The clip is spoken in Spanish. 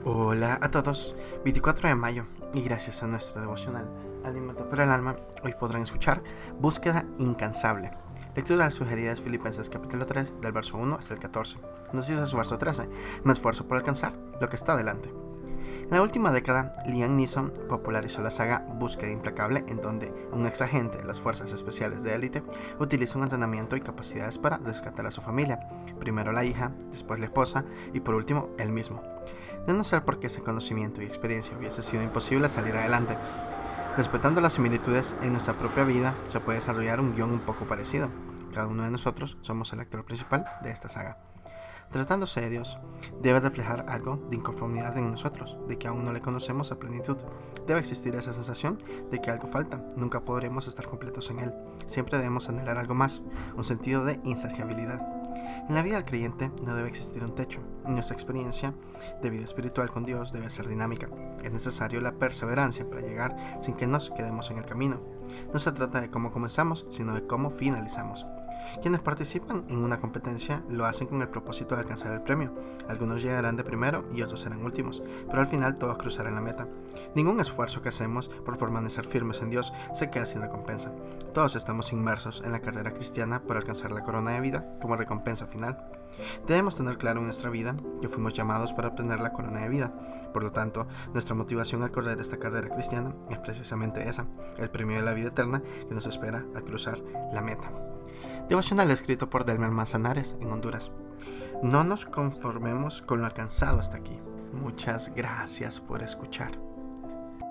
Hola a todos, 24 de mayo y gracias a nuestro devocional Alimento para el Alma, hoy podrán escuchar Búsqueda Incansable. Lectura sugerida es Filipenses capítulo 3 del verso 1 hasta el 14. Nos dice su verso 13, me esfuerzo por alcanzar lo que está delante. En la última década, Liam Neeson popularizó la saga Búsqueda Implacable, en donde un ex agente de las fuerzas especiales de élite utiliza un entrenamiento y capacidades para rescatar a su familia, primero la hija, después la esposa y por último él mismo. De no ser porque ese conocimiento y experiencia hubiese sido imposible salir adelante. Respetando las similitudes en nuestra propia vida, se puede desarrollar un guión un poco parecido. Cada uno de nosotros somos el actor principal de esta saga. Tratándose de Dios, debe reflejar algo de inconformidad en nosotros, de que aún no le conocemos a plenitud. Debe existir esa sensación de que algo falta, nunca podremos estar completos en Él. Siempre debemos anhelar algo más, un sentido de insaciabilidad. En la vida del creyente no debe existir un techo. Nuestra experiencia de vida espiritual con Dios debe ser dinámica. Es necesario la perseverancia para llegar sin que nos quedemos en el camino. No se trata de cómo comenzamos, sino de cómo finalizamos. Quienes participan en una competencia lo hacen con el propósito de alcanzar el premio. Algunos llegarán de primero y otros serán últimos, pero al final todos cruzarán la meta. Ningún esfuerzo que hacemos por permanecer firmes en Dios se queda sin recompensa. Todos estamos inmersos en la carrera cristiana por alcanzar la corona de vida como recompensa final. Debemos tener claro en nuestra vida que fuimos llamados para obtener la corona de vida. Por lo tanto, nuestra motivación al correr esta carrera cristiana es precisamente esa, el premio de la vida eterna que nos espera al cruzar la meta. Devocional escrito por Delmer Manzanares en Honduras. No nos conformemos con lo alcanzado hasta aquí. Muchas gracias por escuchar.